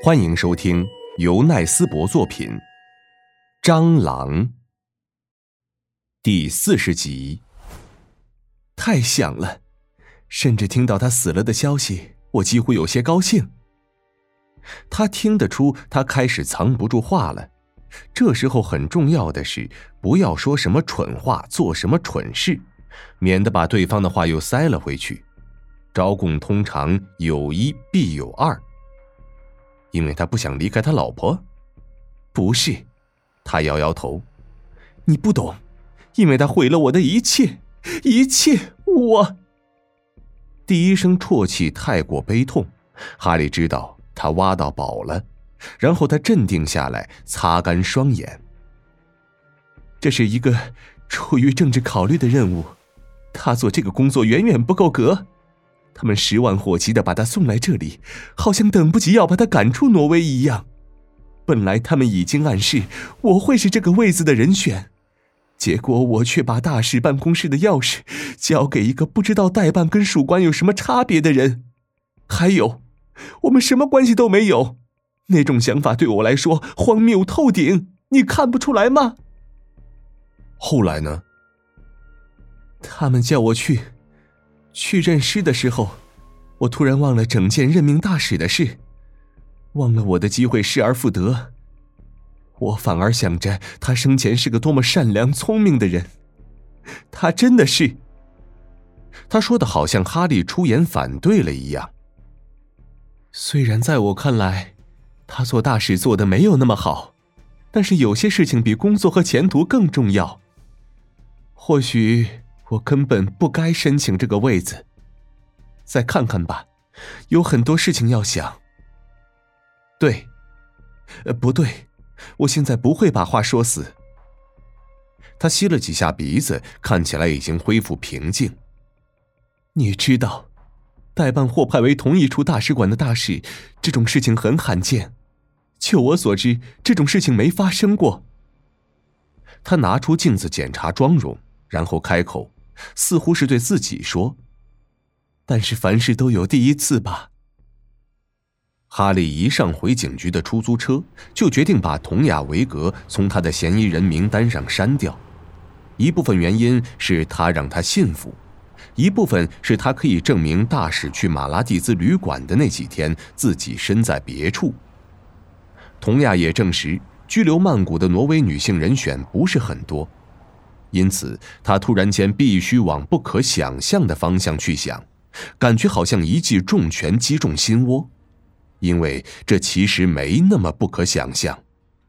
欢迎收听由奈斯伯作品《蟑螂》第40集。太响了，甚至听到他死了的消息，我几乎有些高兴。他听得出他开始藏不住话了，这时候很重要的是不要说什么蠢话，做什么蠢事，免得把对方的话又塞了回去。招供通常有一必有二。因为他不想离开他老婆？不是，他摇摇头。你不懂，因为他毁了我的一切，一切，我……第一声啜泣太过悲痛，哈利知道他挖到宝了，然后他镇定下来，擦干双眼。这是一个出于政治考虑的任务，他做这个工作远远不够格。他们10万火急地把他送来这里，好像等不及要把他赶出挪威一样。本来他们已经暗示我会是这个位子的人选，结果我却把大使办公室的钥匙交给一个不知道代办跟属官有什么差别的人。还有，我们什么关系都没有。那种想法对我来说荒谬透顶，你看不出来吗？后来呢？他们叫我去认尸的时候，我突然忘了整件任命大使的事，忘了我的机会失而复得。我反而想着他生前是个多么善良聪明的人。他真的是……他说的好像哈利出言反对了一样。虽然在我看来，他做大使做得没有那么好，但是有些事情比工作和前途更重要。或许我根本不该申请这个位子。再看看吧，有很多事情要想。对，不对，我现在不会把话说死。他吸了几下鼻子，看起来已经恢复平静。你知道，代办或派为同一处大使馆的大使，这种事情很罕见。就我所知，这种事情没发生过。他拿出镜子检查妆容，然后开口，似乎是对自己说，但是凡事都有第一次吧。哈利一上回警局的出租车，就决定把童雅维格从他的嫌疑人名单上删掉。一部分原因是他让他信服，一部分是他可以证明大使去马拉蒂兹旅馆的那几天自己身在别处。童雅也证实居留曼谷的挪威女性人选不是很多，因此他突然间必须往不可想象的方向去想，感觉好像一记重拳击中心窝，因为这其实没那么不可想象。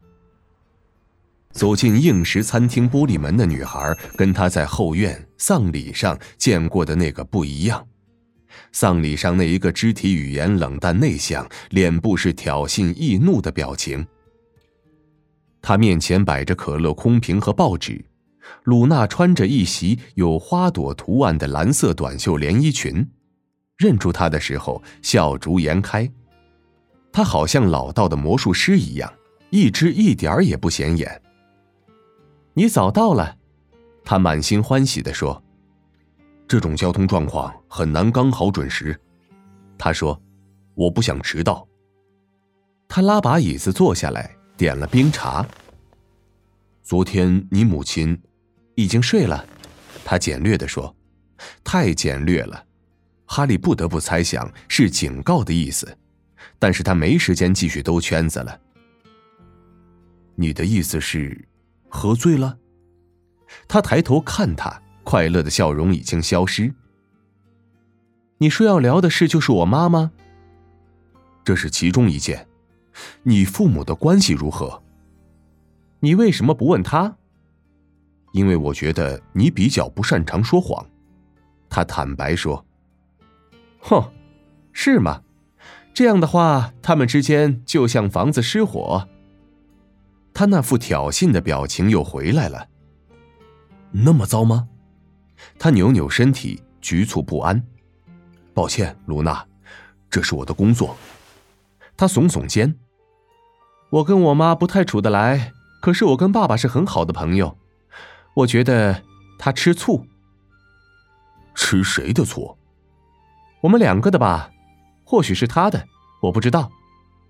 走进硬石餐厅玻璃门的女孩跟她在后院丧礼上见过的那个不一样。丧礼上那一个肢体语言冷淡内向，脸部是挑衅易怒的表情。她面前摆着可乐空瓶和报纸，鲁娜穿着一袭有花朵图案的蓝色短袖连衣裙，认出她的时候笑逐颜开。她好像老道的魔术师一样，一点也不显眼。你早到了，她满心欢喜地说。这种交通状况很难刚好准时。她说，我不想迟到。她拉把椅子坐下来，点了冰茶。昨天你母亲已经睡了，他简略地说。太简略了，哈利不得不猜想是警告的意思，但是他没时间继续兜圈子了。你的意思是喝醉了？他抬头看他，快乐的笑容已经消失。你说要聊的事就是我妈吗？这是其中一件。你父母的关系如何？你为什么不问他？因为我觉得你比较不擅长说谎。他坦白说。哼，是吗？这样的话，他们之间就像房子失火。他那副挑衅的表情又回来了。那么糟吗？他扭扭身体，局促不安。抱歉，卢娜，这是我的工作。他耸耸肩。我跟我妈不太处得来，可是我跟爸爸是很好的朋友。我觉得他吃醋。吃谁的醋？我们2个的吧，或许是他的，我不知道。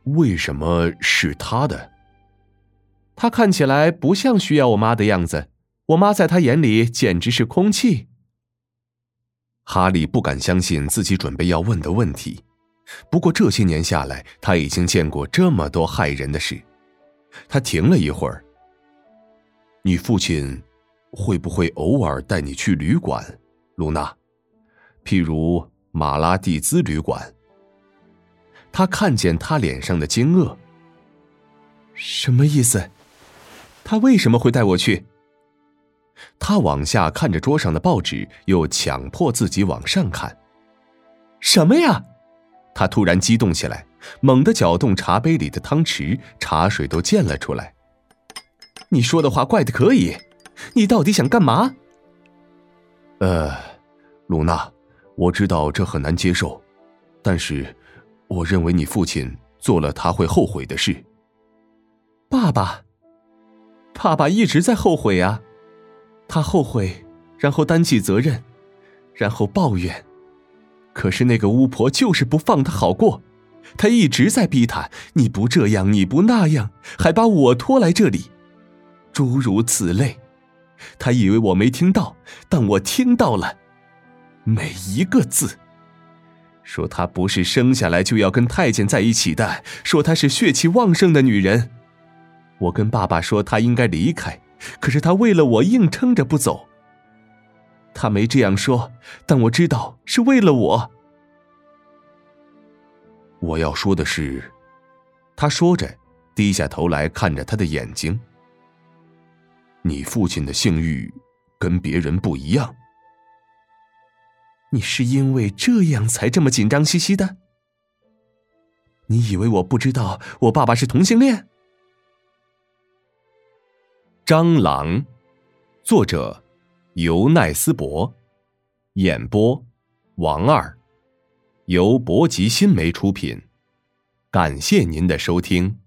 为什么是他的？ 他看起来不像需要我妈的样子，我妈在他眼里简直是空气。 哈利不敢相信自己准备要问的问题，不过这些年下来，他已经见过这么多害人的事。他停了一会儿。你父亲会不会偶尔带你去旅馆，露娜？譬如马拉蒂兹旅馆。他看见他脸上的惊愕。 什么意思？他为什么会带我去？ 他往下看着桌上的报纸，又强迫自己往上看。 什么呀？ 他突然激动起来，猛地搅动茶杯里的汤匙，茶水都溅了出来。 你说的话怪得可以，你到底想干嘛？ 露娜，我知道这很难接受，但是我认为你父亲做了他会后悔的事。 爸爸一直在后悔啊，他后悔，然后担起责任，然后抱怨。可是那个巫婆就是不放他好过，她一直在逼他，你不这样，你不那样，还把我拖来这里，诸如此类。他以为我没听到，但我听到了，每一个字。说她不是生下来就要跟太监在一起的，说她是血气旺盛的女人。我跟爸爸说她应该离开，可是她为了我硬撑着不走。他没这样说，但我知道是为了我。 我要说的是，他说着，低下头来看着他的眼睛。你父亲的性欲跟别人不一样。 你是因为这样才这么紧张兮兮的？你以为我不知道我爸爸是同性恋？ 蟑螂，作者尤奈斯伯，演播王二，由博吉新媒出品。感谢您的收听。